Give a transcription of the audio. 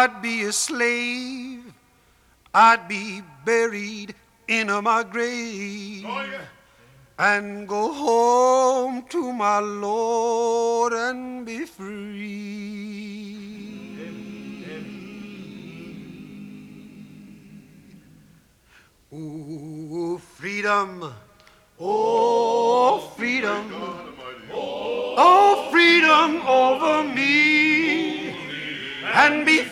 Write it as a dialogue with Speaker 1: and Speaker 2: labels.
Speaker 1: I'd be a slave, I'd be buried in my grave, and go home to my Lord and be free. Oh, freedom, oh, freedom, oh, freedom over me, and be